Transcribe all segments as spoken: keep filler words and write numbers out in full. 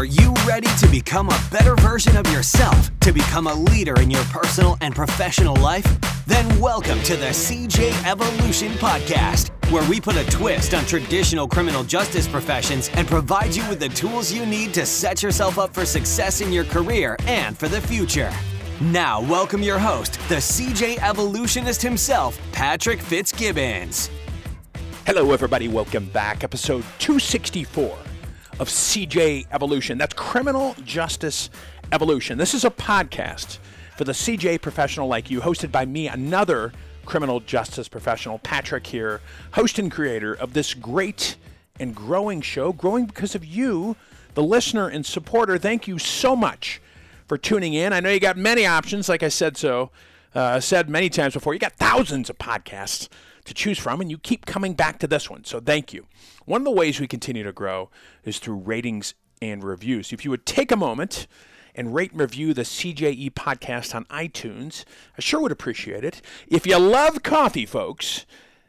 Are you ready to become a better version of yourself? To become a leader in your personal and professional life? Then welcome to the C J Evolution Podcast, where we put a twist on traditional criminal justice professions and provide you with the tools you need to set yourself up for success in your career and for the future. Now, welcome your host, the C J Evolutionist himself, Patrick Fitzgibbons. Hello, everybody. Welcome back. Episode two sixty-four of C J Evolution. That's Criminal Justice Evolution. This is a podcast for the C J professional like you, hosted by me, another criminal justice professional, Patrick here, host and creator of this great and growing show, growing because of you, the listener and supporter. Thank you so much for tuning in. I know you got many options, like I said so, uh, said many times before. You got thousands of podcasts to choose from, and you keep coming back to this one, so thank you. One of the ways we continue to grow is through ratings and reviews. If you would take a moment and rate and review the C J E podcast on iTunes, I sure would appreciate it. If you love coffee, folks,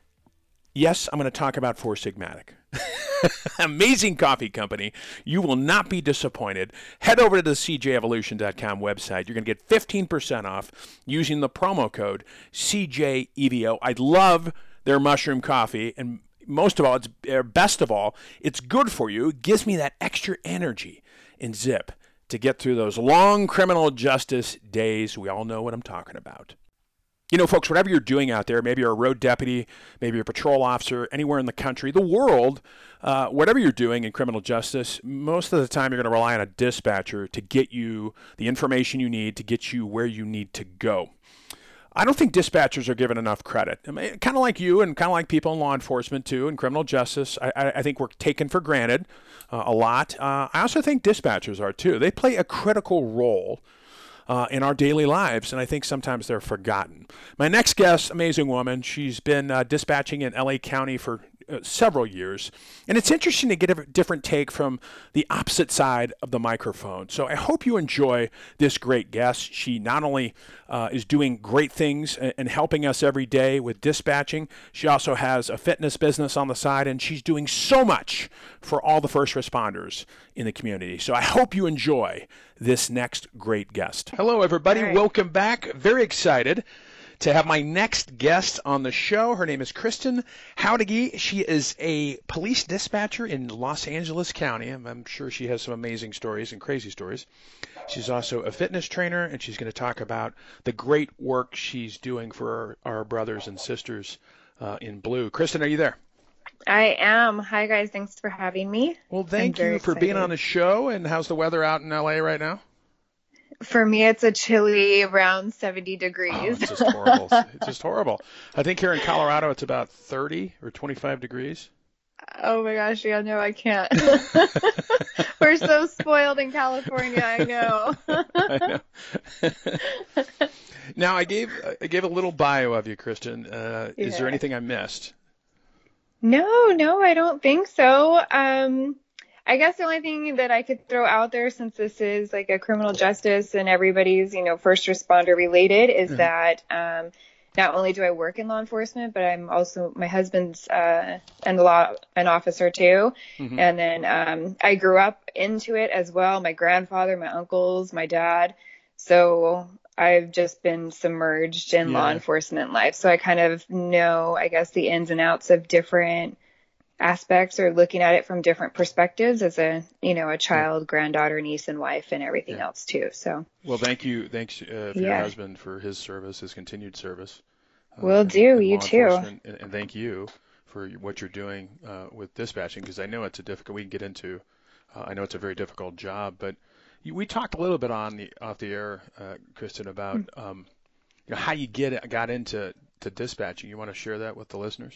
yes, I'm going to talk about Four Sigmatic. Amazing coffee company. You will not be disappointed. Head over to the C J evolution dot com website. You're going to get fifteen percent off using the promo code C J E V O. I love their mushroom coffee, and most of all, it's uh, best of all, it's good for you. It gives me that extra energy and zip to get through those long criminal justice days. We all know what I'm talking about. You know, folks, whatever you're doing out there, maybe you're a road deputy, maybe you're a patrol officer, anywhere in the country, the world, uh, whatever you're doing in criminal justice, most of the time you're going to rely on a dispatcher to get you the information you need to get you where you need to go. I don't think dispatchers are given enough credit. I mean, kind of like you and kind of like people in law enforcement too, in criminal justice, I, I think we're taken for granted uh, a lot. Uh, I also think dispatchers are too. They play a critical role Uh, in our daily lives, and I think sometimes they're forgotten. My next guest, amazing woman. She's been uh, dispatching in L A County for uh, several years, and it's interesting to get a different take from the opposite side of the microphone. So I hope you enjoy this great guest. She not only uh, is doing great things and, and helping us every day with dispatching, she also has a fitness business on the side, and she's doing so much for all the first responders in the community. So I hope you enjoy this next great guest. Hello, everybody. Right. Welcome back. Very excited to have my next guest on the show. Her name is Kristen Howdegi. She is a police dispatcher in Los Angeles County. I'm, I'm sure she has some amazing stories and crazy stories. She's also a fitness trainer, and she's going to talk about the great work she's doing for our, our brothers and sisters uh, in blue. Kristen, are you there? I am. Hi, guys. Thanks for having me. Well, thank I'm you very for being excited. on the show. And how's the weather out in L A right now? For me, it's a chilly around seventy degrees. Oh, it's just horrible. It's just horrible. I think here in Colorado it's about thirty or twenty-five degrees. Oh my gosh, yeah, no, I can't. We're so spoiled in California, I know. I know. Now, I gave I gave a little bio of you, Kristen. Uh, Yeah. Is there anything I missed? No, no, I don't think so. Um, I guess the only thing that I could throw out there, since this is like a criminal justice and everybody's, you know, first responder related, is Mhm. that um, not only do I work in law enforcement, but I'm also, my husband's uh, an law an officer too. Mhm. And then um, I grew up into it as well. My grandfather, my uncles, my dad. So I've just been submerged in law Yeah. enforcement life. So I kind of know, I guess, the ins and outs of different aspects, or looking at it from different perspectives as a, you know, a child, granddaughter, niece, and wife, and everything Yeah. else too. So Well, thank you. Thanks uh, for your Yeah. husband for his service, his continued service. uh, Will in- do. in You law too. enforcement. And, and thank you for what you're doing uh, with dispatching, because I know it's a difficult. We can get into. Uh, I know it's a very difficult job, but you, we talked a little bit on the off the air, uh, Kristen, about um, you know, how you get got into to dispatching. You want to share that with the listeners?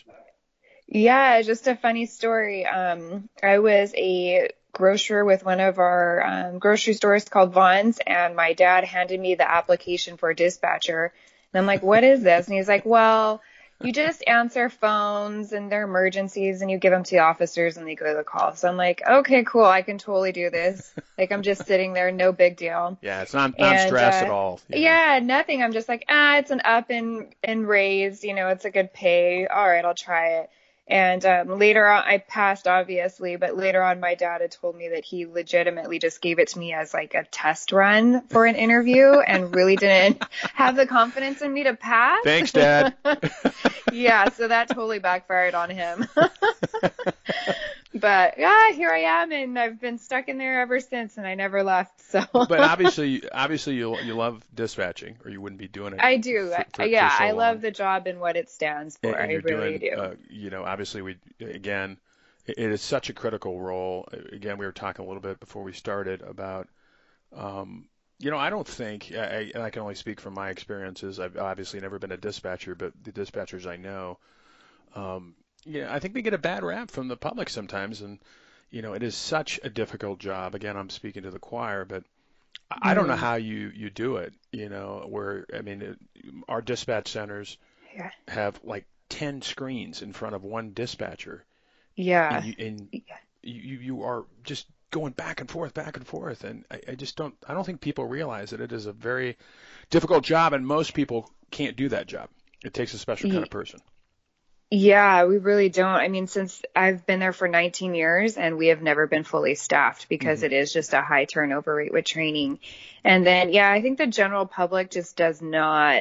Yeah, just a funny story. Um, I was a grocer with one of our um, grocery stores called Vons, and my dad handed me the application for a dispatcher. And I'm like, what is this? And he's like, well, you just answer phones and their emergencies, and you give them to the officers and they go to the call. So I'm like, okay, cool. I can totally do this. Like, I'm just sitting there, no big deal. Yeah, it's not not And, stress uh, at all. you know. Yeah, nothing. I'm just like, ah, it's an up and, and raise, you know, it's a good pay. All right, I'll try it. And um, later on, I passed, obviously, but later on, my dad had told me that he legitimately just gave it to me as like a test run for an interview and really didn't have the confidence in me to pass. Thanks, Dad. Yeah, so that totally backfired on him. But yeah, here I am, and I've been stuck in there ever since, and I never left. So. But obviously, obviously, you you love dispatching, or you wouldn't be doing it. I do. For, for, yeah, for so I love long. the job and what it stands for. And, and I you're really doing, do. Uh, you know, obviously, we again, it, it is such a critical role. Again, we were talking a little bit before we started about, um, you know, I don't think, I, and I can only speak from my experiences. I've obviously never been a dispatcher, but the dispatchers I know, um, you know, I think they get a bad rap from the public sometimes, and you know, it is such a difficult job. Again, I'm speaking to the choir, but I don't know how you, you do it, you know, where, I mean, it, our dispatch centers Yeah. have like ten screens in front of one dispatcher. Yeah. And you, and Yeah. you, you are just going back and forth, back and forth. And I, I just don't, I don't think people realize that it is a very difficult job, and most people can't do that job. It takes a special kind of person. Yeah, we really don't. I mean, since I've been there for nineteen years, and we have never been fully staffed because Mm-hmm. it is just a high turnover rate with training. And then, yeah, I think the general public just does not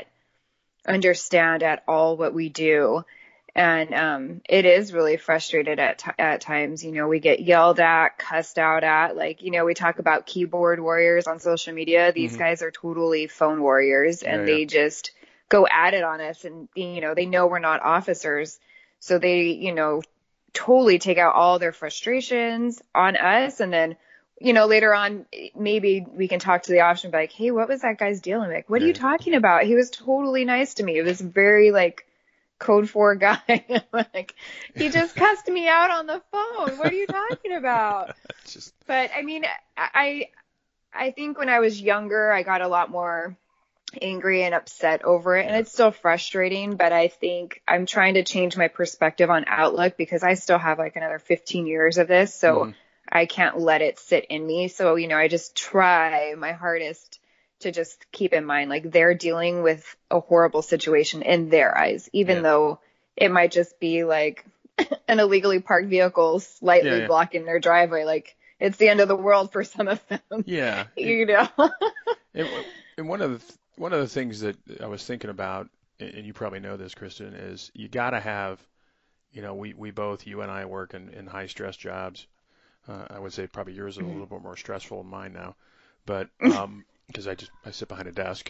understand at all what we do. And um, it is really frustrated at t- at times. You know, we get yelled at, cussed out at. Like, you know, we talk about keyboard warriors on social media. These Mm-hmm. guys are totally phone warriors, and Yeah, they yeah. just go at it on us. And, you know, they know we're not officers. So they, you know, totally take out all their frustrations on us. And then, you know, later on, maybe we can talk to the officer and be like, hey, what was that guy's dealing with? What are you Yeah. talking about? He was totally nice to me. It was very like, code four guy. Like, he just cussed me out on the phone. What are you talking about? Just, But I mean, I I think when I was younger, I got a lot more angry and upset over it, and Yeah. it's still frustrating, but I think I'm trying to change my perspective on Outlook because I still have like another fifteen years of this, so mm-hmm. I can't let it sit in me. So, you know, I just try my hardest to just keep in mind, like, they're dealing with a horrible situation in their eyes, even Yeah. though it might just be like an illegally parked vehicle slightly Yeah, yeah. blocking their driveway. Like, it's the end of the world for some of them. Yeah. You know? And, and one of the th- one of the things that I was thinking about, and you probably know this, Kristen, is you got to have, you know, we, we both, you and I, work in, in high stress jobs. Uh, I would say probably yours are a little bit more stressful than mine now, but um, because I just I sit behind a desk.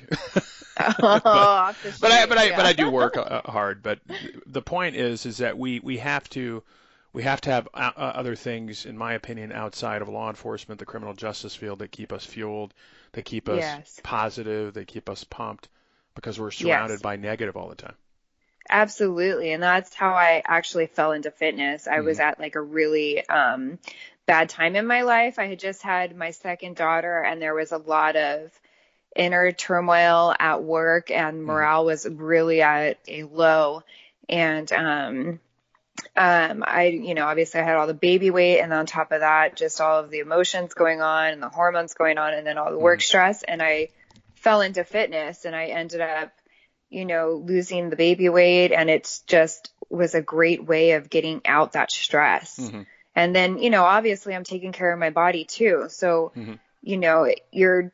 Oh, but, the but I shame, but I yeah. but I do work uh, hard. But the point is is that we we have to. We have to have uh, other things, in my opinion, outside of law enforcement, the criminal justice field, that keep us fueled, that keep us Yes. positive, that keep us pumped, because we're surrounded Yes. by negative all the time. Absolutely. And that's how I actually fell into fitness. I was at like a really um, bad time in my life. I had just had my second daughter, and there was a lot of inner turmoil at work, and morale was really at a low. And um, um, I, you know, obviously I had all the baby weight, and on top of that, just all of the emotions going on and the hormones going on, and then all the work stress. And I fell into fitness, and I ended up, you know, losing the baby weight, and it's just was a great way of getting out that stress. Mm-hmm. And then, you know, obviously I'm taking care of my body too. So, Mm-hmm. you know, you're,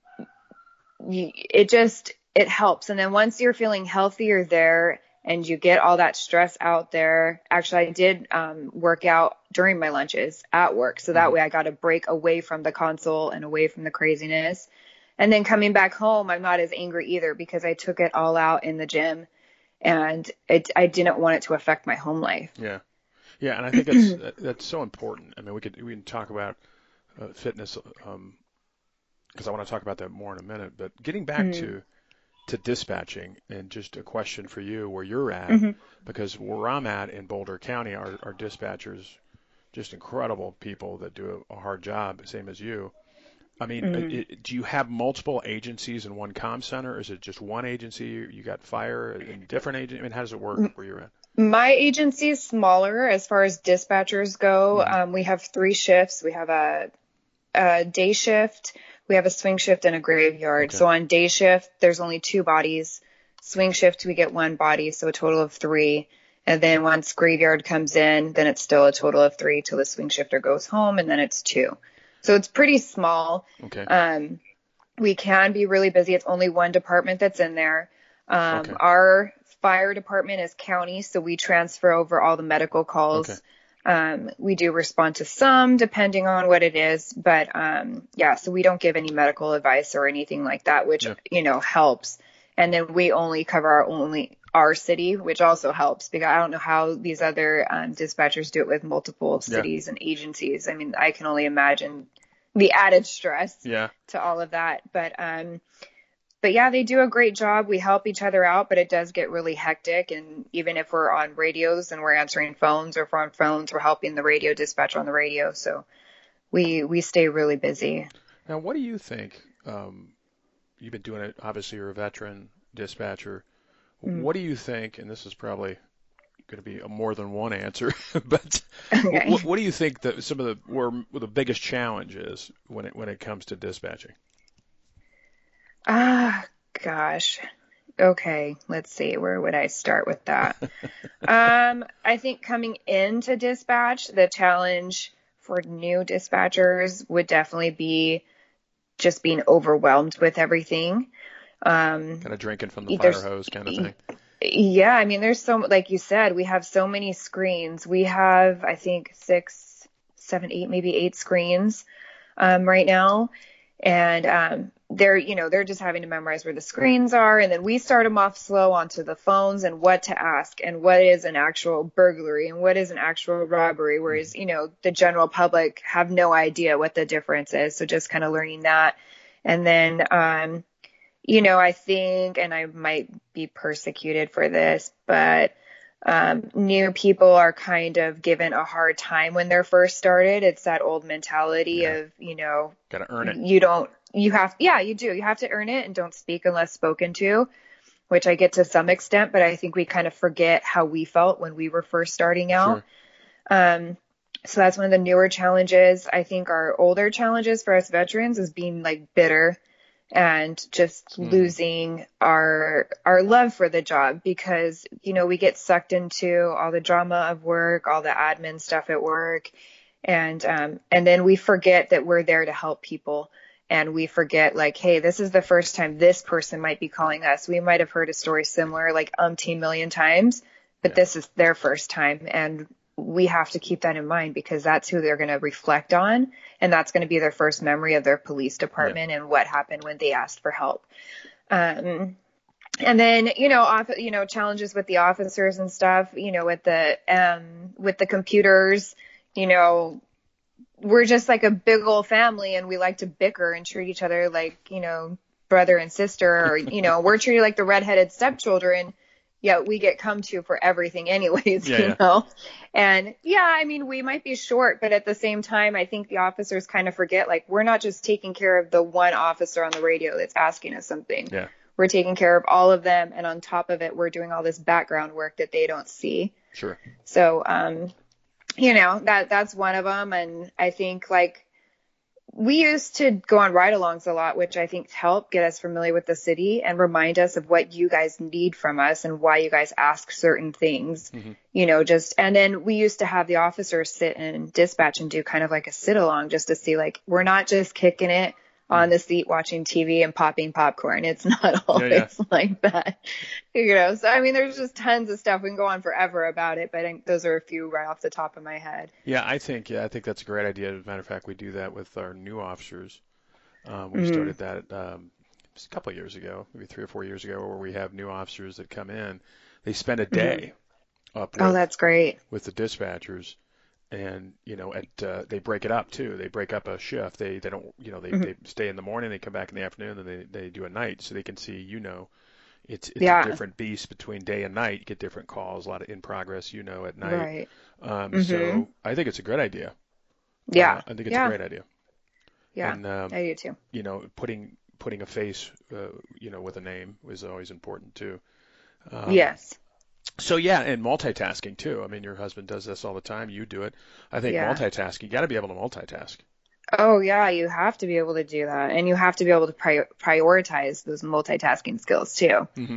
you, it just, it helps. And then once you're feeling healthier there and you get all that stress out there, actually I did um, work out during my lunches at work. So that Mm-hmm. way I got a break away from the console and away from the craziness. And then coming back home, I'm not as angry either because I took it all out in the gym, and it, I didn't want it to affect my home life. Yeah, yeah, and I think that's that- that's so important. I mean, we could we can talk about uh, fitness um, because I want to talk about that more in a minute. But getting back Mm-hmm. to to dispatching, and just a question for you, where you're at, Mm-hmm. because where I'm at in Boulder County, our our dispatchers, just incredible people that do a, a hard job, same as you. I mean, Mm-hmm. it, do you have multiple agencies in one comm center? Or is it just one agency? You got fire and different agents? I mean, how does it work where you're at? My agency is smaller as far as dispatchers go. Mm-hmm. Um, we have three shifts. We have a, a day shift, we have a swing shift, and a graveyard. Okay. So on day shift, there's only two bodies. Swing shift, we get one body, so a total of three. And then once graveyard comes in, then it's still a total of three till the swing shifter goes home, and then it's two. So it's pretty small. Okay. Um, we can be really busy. It's only one department that's in there. Um, Okay. Our fire department is county, so we transfer over all the medical calls. Okay. Um, we do respond to some depending on what it is, but um, yeah, so we don't give any medical advice or anything like that, which, Yeah. you know, helps. And then we only cover our only our city, which also helps because I don't know how these other um, dispatchers do it with multiple Yeah. cities and agencies. I mean, I can only imagine the added stress Yeah. to all of that. But um, but yeah, they do a great job. We help each other out, but it does get really hectic. And even if we're on radios and we're answering phones, or if we're on phones, we're helping the radio dispatcher on the radio. So we we stay really busy. Now, what do you think? Um, you've been doing it. Obviously, you're a veteran dispatcher. Mm. What do you think? And this is probably going to be a more than one answer, but Okay. what, what do you think that some of the where the biggest challenge is when it when it comes to dispatching? Ah, gosh. Okay, let's see. Where would I start with that? um, I think coming into dispatch, the challenge for new dispatchers would definitely be just being overwhelmed with everything. Um, Kind of drinking from the There's- fire hose kind of thing. yeah, I mean, there's so, like you said, we have so many screens. We have, I think, six, seven, eight, maybe eight screens um, right now. And um, they're, you know, they're just having to memorize where the screens are. And then we start them off slow onto the phones and what to ask and what is an actual burglary and what is an actual robbery. Whereas, you know, the general public have no idea what the difference is. So just kind of learning that. And then, um, you know, I think, and I might be persecuted for this, but um, new people are kind of given a hard time when they're first started. It's that old mentality Yeah. of, you know, Got to earn it. you don't, you have, yeah, you do. You have to earn it and don't speak unless spoken to, which I get to some extent, but I think we kind of forget how we felt when we were first starting out. Sure. Um, so that's one of the newer challenges. I think our older challenges for us veterans is being like bitter and just Mhm. losing our our love for the job because, you know, we get sucked into all the drama of work, all the admin stuff at work. And um, and then we forget that we're there to help people. And we forget, like, hey, this is the first time this person might be calling us. We might have heard a story similar like umpteen million times, but Yeah. this is their first time. And we have to keep that in mind because that's who they're going to reflect on. And that's going to be their first memory of their police department and what happened when they asked for help. Um, and then, you know, off, you know, challenges with the officers and stuff, you know, with the, um, with the computers, you know, we're just like a big old family and we like to bicker and treat each other like, you know, brother and sister, or, you know, we're treated like the redheaded stepchildren. Yet we get come to for everything anyways, Yeah, you yeah. know? And yeah, I mean, we might be short, but at the same time, I think the officers kind of forget, like, we're not just taking care of the one officer on the radio that's asking us something. Yeah. We're taking care of all of them. And on top of it, we're doing all this background work that they don't see. Sure. So, um, you know, that, that's one of them. And I think like, we used to go on ride-alongs a lot, which I think helped get us familiar with the city and remind us of what you guys need from us and why you guys ask certain things, Mm-hmm. you know, just, and then we used to have the officers sit and dispatch and do kind of like a sit-along just to see, like, we're not just kicking it on the seat watching T V and popping popcorn. It's not always yeah. like that, you know? So, I mean, there's just tons of stuff. We can go on forever about it, but I think those are a few right off the top of my head. Yeah, I think yeah, I think that's a great idea. As a matter of fact, we do that with our new officers. Um, we Mhm. started that um, just a couple of years ago, maybe three or four years ago, where we have new officers that come in. They spend a day up Oh, with, that's great. with the dispatchers, and you know, at uh, they break it up too. They break up a shift. They they don't you know they, Mhm. they stay in the morning. They come back in the afternoon, and they they do a night, so they can see you know. It's, it's Yeah. a different beast between day and night. You get different calls, a lot of in progress, you know, at night. Right. Um, Mhm. So I think it's a good idea. Yeah. Uh, I think it's yeah. a great idea. Yeah. And, um, I do too. you know, putting putting a face, uh, you know, with a name is always important too. Um, Yes. So yeah, and multitasking too. I mean, your husband does this all the time. You do it. I think Yeah. multitasking. You got to be able to multitask. Oh, yeah, you have to be able to do that. And you have to be able to pri- prioritize those multitasking skills too. Mm-hmm.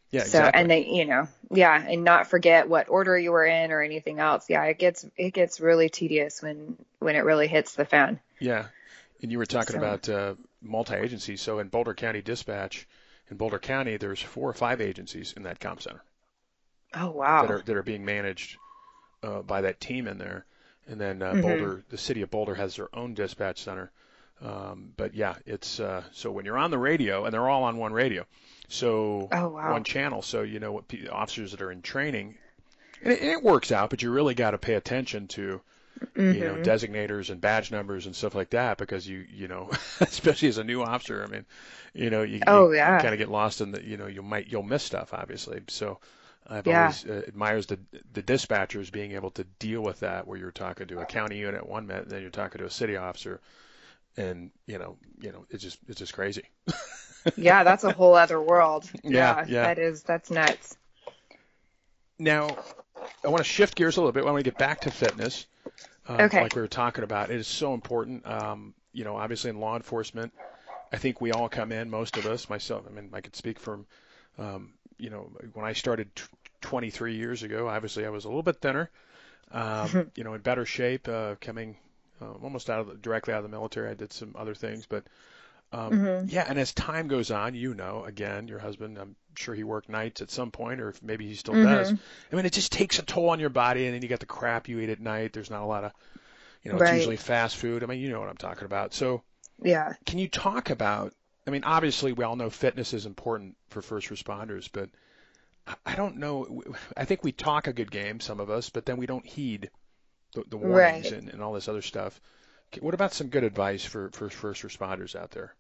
Yeah, So, exactly. and then, you know, yeah, and not forget what order you were in or anything else. Yeah, it gets it gets really tedious when when it really hits the fan. Yeah. And you were talking So, about uh, multi-agency. So in Boulder County Dispatch, in Boulder County, there's four or five agencies in that comm center oh that wow. are that are being managed uh, by that team in there. And then uh, Mhm. Boulder, the city of Boulder has their own dispatch center. Um, but yeah, it's uh, so when you're on the radio, and they're all on one radio, so Oh one wow. channel. So you know what p- officers that are in training, and it, and it works out. But you really got to pay attention to you know Mhm. designators and badge numbers and stuff like that because you you know especially as a new officer, I mean, you know you you, Oh you yeah. kind of get lost in the you know you might you'll miss stuff obviously. So I've Yeah. always uh, admires the the dispatchers being able to deal with that where you're talking to a county unit one minute and then you're talking to a city officer and you know you know it's just it's just crazy. Yeah, that's a whole other world. Yeah, Yeah, yeah. that is that's nuts. Now I want to shift gears a little bit. I want to get back to fitness, um, Okay. like we were talking about. It is so important. Um, you know, obviously in law enforcement, I think we all come in, most of us, myself. I mean, I could speak from, um, you know, when I started t- twenty-three years ago. Obviously, I was a little bit thinner. Um, you know, in better shape, uh, coming uh, almost out of the, directly out of the military. I did some other things, but um, Mhm. yeah. And as time goes on, you know, again, your husband, I'm sure he worked nights at some point, or if maybe he still does. Mhm. I mean, it just takes a toll on your body, and then you got the crap you eat at night. There's not a lot of, you know, it's Right. usually fast food. I mean, you know what I'm talking about. So, Yeah. can you talk about? I mean, obviously, we all know fitness is important for first responders, but I I don't know. I think we talk a good game, some of us, but then we don't heed the, the warnings Right. and, and all this other stuff. What about some good advice for, for first responders out there?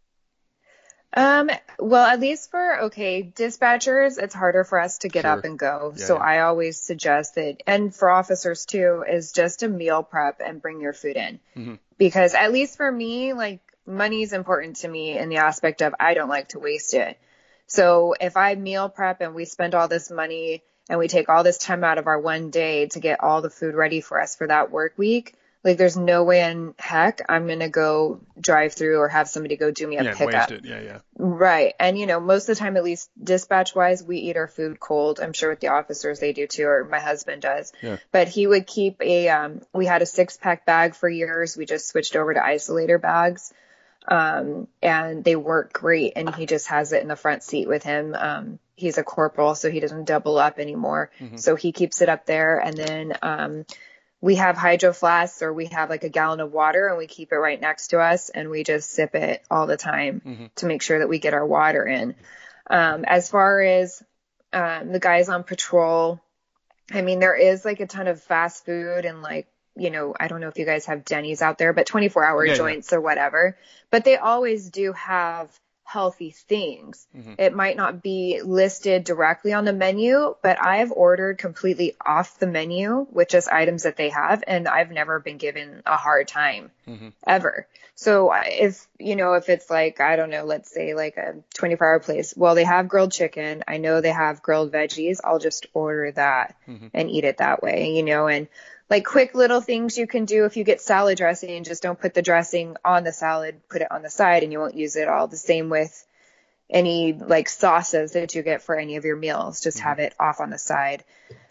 Um, well, at least for, okay, dispatchers, it's harder for us to get up Sure. and go. Yeah, So yeah. I always suggest that, and for officers too, is just a meal prep and bring your food in. Mm-hmm. Because at least for me, like money's important to me in the aspect of I don't like to waste it. So if I meal prep and we spend all this money and we take all this time out of our one day to get all the food ready for us for that work week, like there's no way in heck I'm going to go drive through or have somebody go do me a Yeah, and waste pickup. it. Yeah, yeah. Right. And, you know, most of the time, at least dispatch wise, we eat our food cold. I'm sure with the officers they do too, or my husband does. Yeah. But he would keep a, um, we had a six pack bag for years. We just switched over to isolator bags. Um, and they work great. And he just has it in the front seat with him. Um, he's a corporal, so he doesn't double up anymore. Mm-hmm. So he keeps it up there. And then, um, we have hydro flasks or we have like a gallon of water and we keep it right next to us and we just sip it all the time Mm-hmm. to make sure that we get our water in. Um, as far as um, the guys on patrol, I mean, there is like a ton of fast food and like, you know, I don't know if you guys have Denny's out there, but twenty-four hour Yeah, yeah. joints or whatever, but they always do have healthy things. Mm-hmm. It might not be listed directly on the menu, but I've ordered completely off the menu with just items that they have, and I've never been given a hard time Mm-hmm. ever. So if, you know, if it's like, I don't know, let's say like a twenty-four hour place, well, they have grilled chicken. I know they have grilled veggies. I'll just order that Mm-hmm. and eat it that way, you know, and like quick little things you can do if you get salad dressing, just don't put the dressing on the salad, put it on the side and you won't use it all. The same with any like sauces that you get for any of your meals, just Mm-hmm. have it off on the side.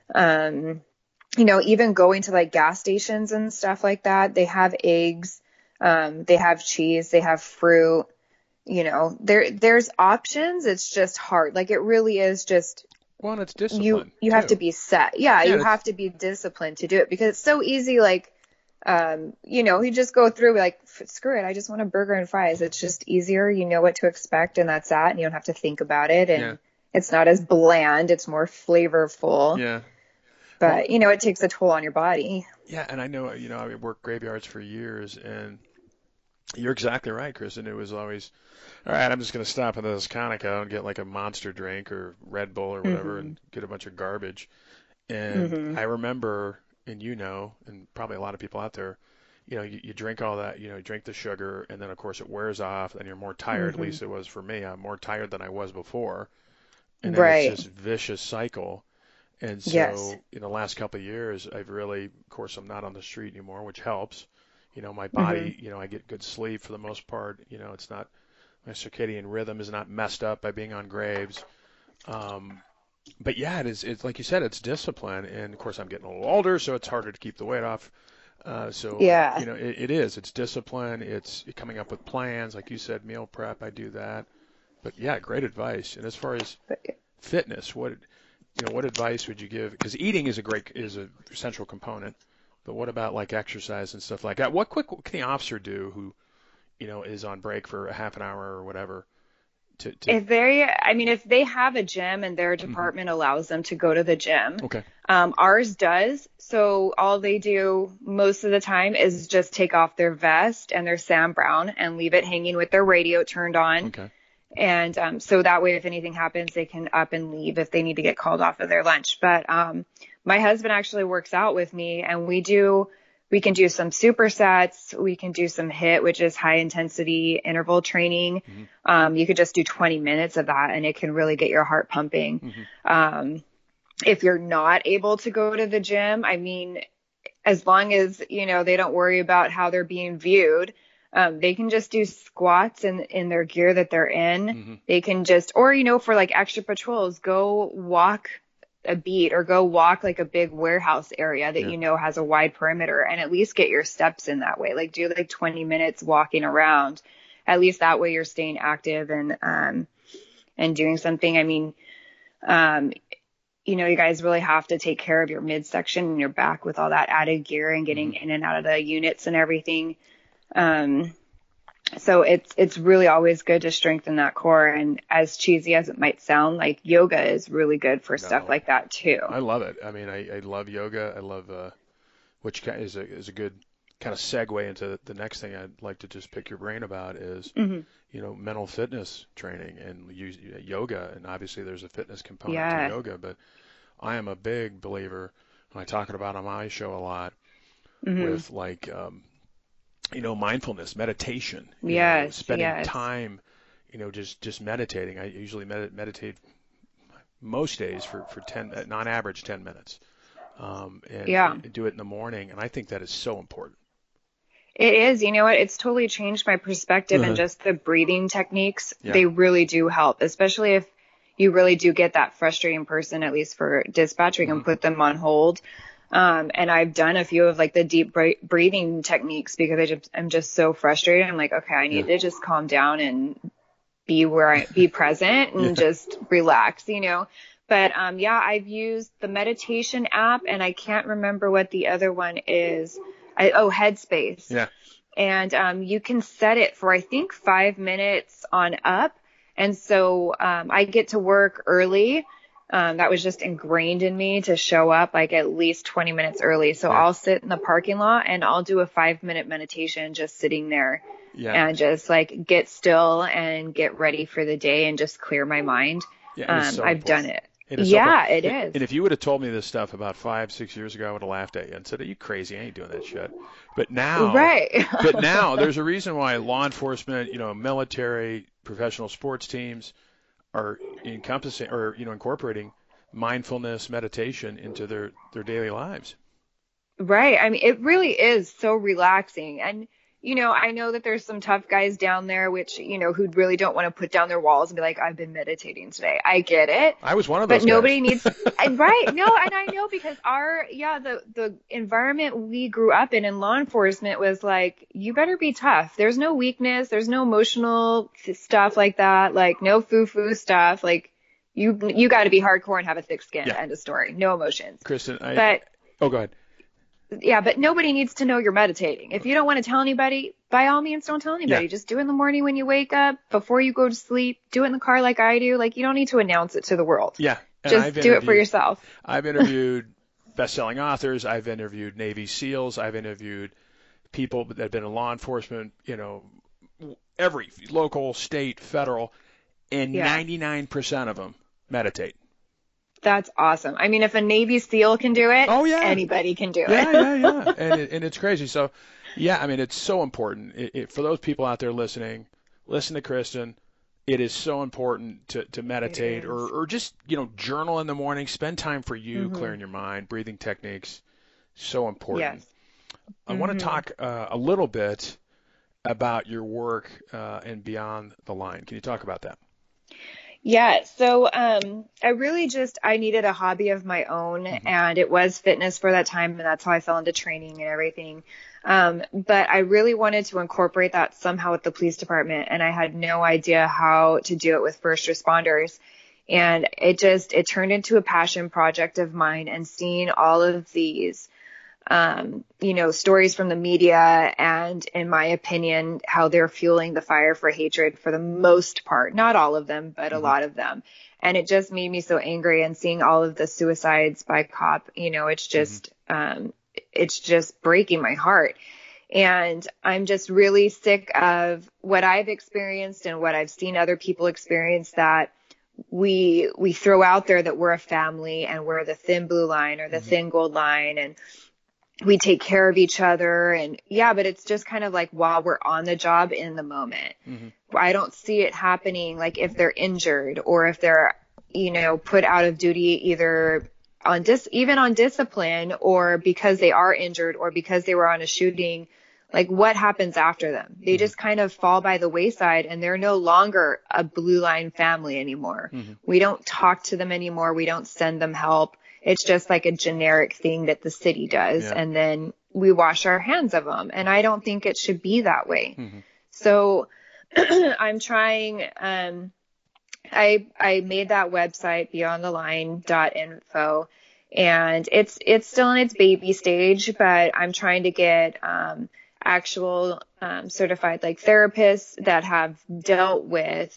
Um, you know, even going to like gas stations and stuff like that, they have eggs, um, they have cheese, they have fruit, you know, there, there's options. It's just hard. Like it really is just, Well, and it's you, discipline. you have too. to be set. Yeah. Yeah, You it's- have to be disciplined to do it because it's so easy. Like, um, you know, you just go through like, screw it. I just want a burger and fries. It's just easier. You know what to expect and that's that. And you don't have to think about it. And Yeah. it's not as bland. It's more flavorful, Yeah. but Well- you know, it takes a toll on your body. Yeah, and I know, you know, I worked graveyards for years, and you're exactly right, Kristen. It was always, all right, I'm just going to stop at this Conoco and get like a Monster drink or Red Bull or whatever Mm-hmm. and get a bunch of garbage. And Mm-hmm. I remember, and you know, and probably a lot of people out there, you know, you, you drink all that, you know, you drink the sugar, and then, of course, it wears off, and you're more tired. Mm-hmm. At least it was for me. I'm more tired than I was before. And then Right. it's this vicious cycle. And so Yes. in the last couple of years, I've really, of course, I'm not on the street anymore, which helps. You know, my body, Mm-hmm. you know, I get good sleep for the most part. You know, it's not, my circadian rhythm is not messed up by being on graves. Um, but yeah, it is. It's like you said, it's discipline, and of course, I'm getting a little older, so it's harder to keep the weight off. Uh, so Yeah. you know, it, it is. It's discipline. It's coming up with plans, like you said, meal prep. I do that. But yeah, great advice. And as far as fitness, what you know, what advice would you give? Because eating is a great is a central component. But what about like exercise and stuff like that? What quick what can the officer do who, you know, is on break for a half an hour or whatever? To, to... If they, I mean, if they have a gym and their department mm-hmm. allows them to go to the gym, okay. um, ours does. So all they do most of the time is just take off their vest and their Sam Browne and leave it hanging with their radio turned on. Okay. And um, so that way, if anything happens, they can up and leave if they need to get called off of their lunch. But um, my husband actually works out with me, and we do. We can do some supersets. We can do some HIIT, which is high intensity interval training. Mm-hmm. Um, you could just do twenty minutes of that, and it can really get your heart pumping. Mm-hmm. Um, if you're not able to go to the gym, I mean, as long as, you know, they don't worry about how they're being viewed, um, they can just do squats in, in their gear that they're in. Mm-hmm. They can just, or, you know, for like extra patrols, go walk a beat or go walk like a big warehouse area that, yeah. you know, has a wide perimeter, and at least get your steps in that way. Like do like twenty minutes walking around. At least that way you're staying active and, um, and doing something. I mean, um, you know, you guys really have to take care of your midsection and your back with all that added gear and getting mm-hmm. in and out of the units and everything. Um, So it's it's really always good to strengthen that core. And as cheesy as it might sound, like yoga is really good for no, stuff like that too. I love it. I mean, I, I love yoga. I love uh, which is a is a good kind of segue into the next thing I'd like to just pick your brain about is mm-hmm. you know, mental fitness training and use, yoga. And obviously there's a fitness component yeah. to yoga, but I am a big believer, and I talk about it on my show a lot mm-hmm. with like. Um, you know, mindfulness, meditation, you yes, know, spending yes. time, you know, just, just meditating. I usually med- meditate most days for, for ten, non average ten minutes, um, and, yeah. and do it in the morning. And I think that is so important. It is, you know what, it's totally changed my perspective uh-huh. and just the breathing techniques. Yeah. They really do help, especially if you really do get that frustrating person, at least for dispatching mm-hmm. and put them on hold. Um, and I've done a few of like the deep breathing techniques because I just, I'm just so frustrated. I'm like, okay, I need yeah. to just calm down and be where I be present and yeah. just relax, you know? But, um, yeah, I've used the meditation app, and I can't remember what the other one is. I, oh, Headspace. Yeah. And, um, you can set it for, I think, five minutes on up. And so, um, I get to work early. Um, that was just ingrained in me to show up like at least twenty minutes early. So yeah. I'll sit in the parking lot and I'll do a five minute meditation just sitting there yeah. and just like get still and get ready for the day and just clear my mind. Yeah, um, so I've important. done it. It yeah, so it is. And if you would have told me this stuff about five, six years ago, I would have laughed at you and said, "Are you crazy? I ain't doing that shit." But now, right. but now there's a reason why law enforcement, you know, military, professional sports teams are encompassing or, you know, incorporating mindfulness meditation into their, their daily lives. Right. I mean, it really is so relaxing. And, you know, I know that there's some tough guys down there, which, you know, who really don't want to put down their walls and be like, I've been meditating today. I get it. I was one of those But nobody guys. needs, right. No, and I know because our, yeah, the, the environment we grew up in in law enforcement was like, you better be tough. There's no weakness. There's no emotional stuff like that. Like no foo-foo stuff. Like, You you got to be hardcore and have a thick skin. Yeah. End of story. No emotions. Kristen, I, but oh, go ahead. Yeah, but nobody needs to know you're meditating. If you don't want to tell anybody, by all means, don't tell anybody. Yeah. Just do it in the morning when you wake up, before you go to sleep. Do it in the car like I do. Like you don't need to announce it to the world. Yeah, and just I've do it for yourself. I've interviewed best-selling authors. I've interviewed Navy SEALs. I've interviewed people that have been in law enforcement. You know, every local, state, federal, and yeah. ninety-nine percent of them meditate. That's awesome. I mean, if a Navy SEAL can do it, oh, yeah. anybody can do yeah, it. yeah, yeah, yeah. And, it, and it's crazy. So, yeah, I mean, it's so important. It, it, for those people out there listening, listen to Kristen. It is so important to, to meditate or, or just, you know, journal in the morning. Spend time for you, mm-hmm. clearing your mind, breathing techniques. So important. Yes. I mm-hmm. want to talk uh, a little bit about your work uh, and Beyond the Line. Can you talk about that? Yeah, so um, I really just, I needed a hobby of my own, mm-hmm. and it was fitness for that time, and that's how I fell into training and everything. Um, but I really wanted to incorporate that somehow with the police department, and I had no idea how to do it with first responders. And it just, it turned into a passion project of mine, and seeing all of these Um, you know, stories from the media and, in my opinion, how they're fueling the fire for hatred for the most part, not all of them, but mm-hmm. a lot of them. And it just made me so angry, and seeing all of the suicides by cop, you know, it's just, mm-hmm. um, it's just breaking my heart. And I'm just really sick of what I've experienced and what I've seen other people experience, that we, we throw out there that we're a family and we're the thin blue line or the mm-hmm. thin gold line, and we take care of each other. And yeah, but it's just kind of like while we're on the job in the moment. Mm-hmm. I don't see it happening like if they're injured or if they're, you know, put out of duty either on dis, even on discipline, or because they are injured or because they were on a shooting. Like, what happens after them? They mm-hmm. just kind of fall by the wayside, and they're no longer a blue line family anymore. Mm-hmm. We don't talk to them anymore. We don't send them help. It's just like a generic thing that the city does. Yeah. And then we wash our hands of them. And I don't think it should be that way. Mm-hmm. So I'm trying, um, I, I made that website beyond the line dot info, and it's, it's still in its baby stage, but I'm trying to get, um, actual, um, certified like therapists that have dealt with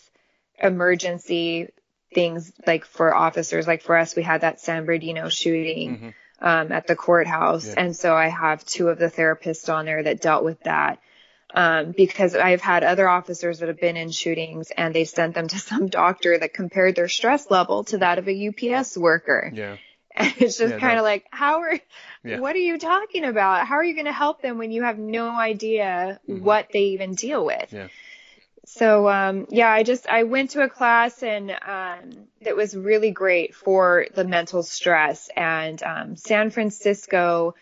emergency things, like for officers, like for us, we had that San Bernardino shooting, mm-hmm. um, at the courthouse. Yeah. And so I have two of the therapists on there that dealt with that. Um, because I've had other officers that have been in shootings, and they sent them to some doctor that compared their stress level to that of a U P S worker. Yeah. And it's just yeah, kind of like, how are, yeah. what are you talking about? How are you going to help them when you have no idea mm-hmm. what they even deal with? Yeah. So, um, yeah, I just, I went to a class, and, um, that was really great for the mental stress. And, um, San Francisco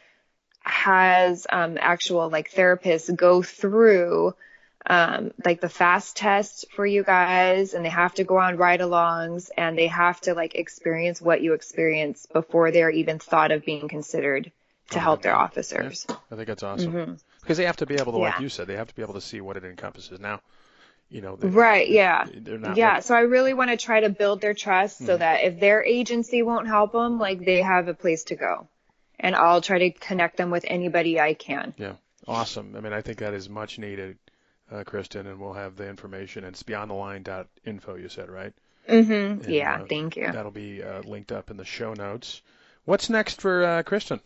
has, um, actual like therapists go through, um, like the FAST test for you guys, and they have to go on ride-alongs, and they have to like experience what you experience before they're even thought of being considered to oh, help their officers. Yeah, I think that's awesome. Mm-hmm. Because they have to be able to, yeah. like you said, they have to be able to see what it encompasses. Now, you know, they, right. Yeah. They're not yeah. like, so I really want to try to build their trust mm-hmm. so that if their agency won't help them, like they have a place to go, and I'll try to connect them with anybody I can. Yeah. Awesome. I mean, I think that is much needed, uh, Kristen, and we'll have the information. It's beyond the line dot info, you said, right? Mm-hmm. And, yeah. Uh, thank you. That'll be uh, linked up in the show notes. What's next for uh, Kristen?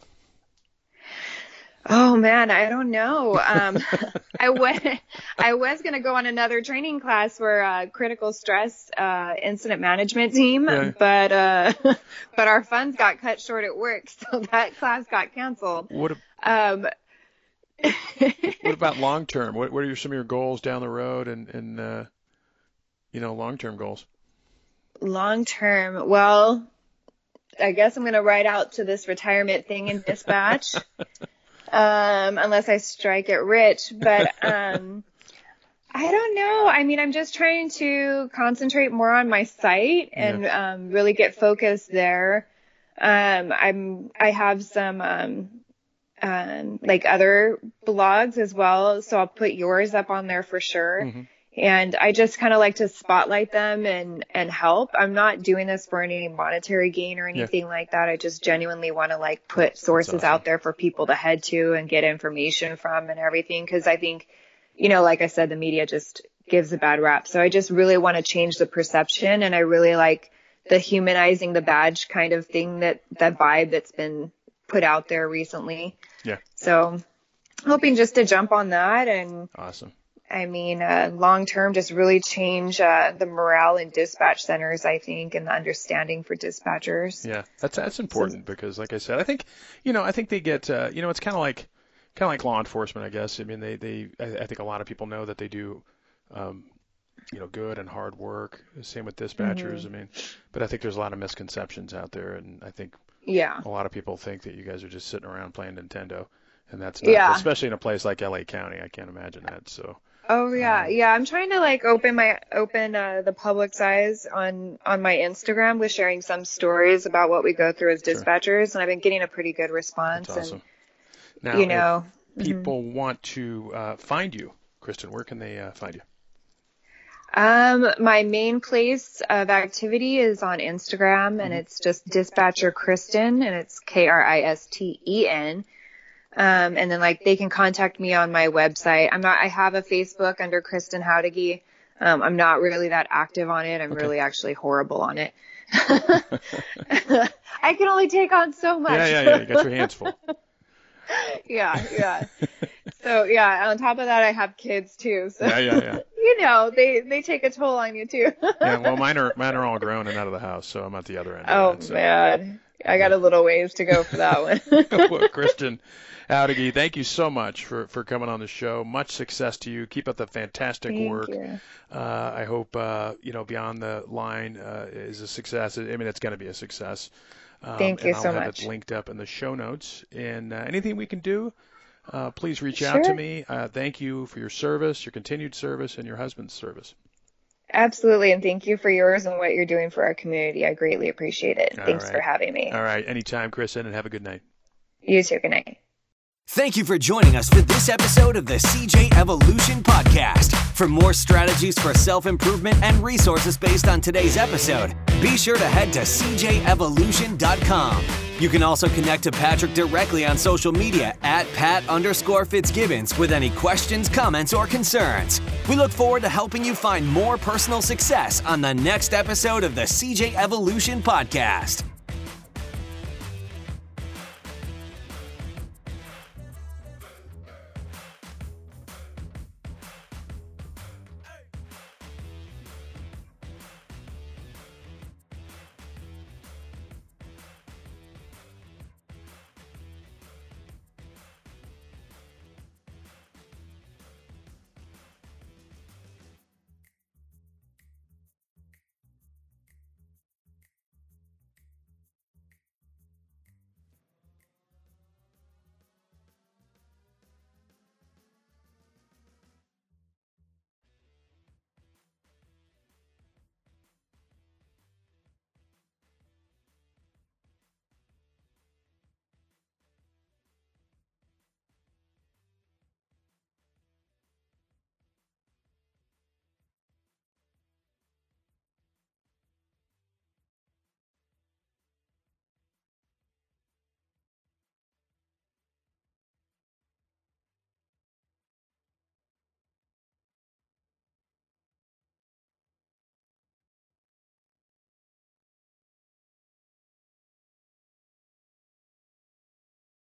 Oh man, I don't know. Um, I went, I was going to go on another training class for uh critical stress, uh, incident management team, yeah. but, uh, but our funds got cut short at work. So that class got canceled. What, um, what about long term? What, what are your, some of your goals down the road, and, and, uh, you know, long-term goals? Long term. Well, I guess I'm going to ride out to this retirement thing in dispatch. Um, unless I strike it rich, but, um, I don't know. I mean, I'm just trying to concentrate more on my site and, yeah. um, really get focused there. Um, I'm, I have some, um, um, like other blogs as well. So I'll put yours up on there for sure. Mm-hmm. And I just kind of like to spotlight them and, and help. I'm not doing this for any monetary gain or anything yeah. like that. I just genuinely want to like put sources awesome. out there for people to head to and get information from and everything. Cause I think, you know, like I said, the media just gives a bad rap. So I just really want to change the perception. And I really like the humanizing the badge kind of thing, that, that vibe that's been put out there recently. Yeah. So hoping just to jump on that. And awesome. I mean, uh, long term, just really change uh, the morale in dispatch centers, I think, and the understanding for dispatchers. Yeah, that's that's important so, because, like I said, I think, you know, I think they get, uh, you know, it's kind of like, kind of like law enforcement, I guess. I mean, they, they, I, I think a lot of people know that they do, um, you know, good and hard work. Same with dispatchers. Mm-hmm. I mean, but I think there's a lot of misconceptions out there, and I think, yeah, a lot of people think that you guys are just sitting around playing Nintendo, and that's not, yeah. especially in a place like L A County. I can't imagine that. So. Oh yeah, yeah. I'm trying to like open my open uh, the public's eyes on on my Instagram with sharing some stories about what we go through as dispatchers, sure. and I've been getting a pretty good response. That's awesome. And now, you know, if people mm-hmm. want to uh, find you, Kristen, where can they uh, find you? Um, my main place of activity is on Instagram, and mm-hmm. it's just Dispatcher Kristen, and it's K R I S T E N. Um, and then like they can contact me on my website. I'm not, I have a Facebook under Kristen Howdegi. Um, I'm not really that active on it. I'm okay. really actually horrible on it. I can only take on so much. Yeah, yeah, yeah. You got your hands full. yeah, yeah. So yeah, on top of that, I have kids too. So yeah, yeah, yeah. You know, they, they take a toll on you too. yeah, well, mine are mine are all grown and out of the house, so I'm at the other end. Oh of that, so. man, I got a little ways to go for that one. Well, Kristen Howdegi, thank you so much for, for coming on the show. Much success to you. Keep up the fantastic thank work. You. Uh, I hope uh, you know Beyond the Line uh, is a success. I mean, it's going to be a success. Um, thank you and I'll so have much. It linked up in the show notes. And uh, anything we can do, uh, please reach sure. out to me. Uh, thank you for your service, your continued service, and your husband's service. Absolutely, and thank you for yours and what you're doing for our community. I greatly appreciate it. All Thanks right. for having me. All right, anytime, Kristen, and have a good night. You too. Good night. Thank you for joining us for this episode of the C J Evolution Podcast. For more strategies for self-improvement and resources based on today's episode, be sure to head to C J evolution dot com. You can also connect to Patrick directly on social media at Pat underscore Fitzgibbons with any questions, comments, or concerns. We look forward to helping you find more personal success on the next episode of the C J Evolution Podcast.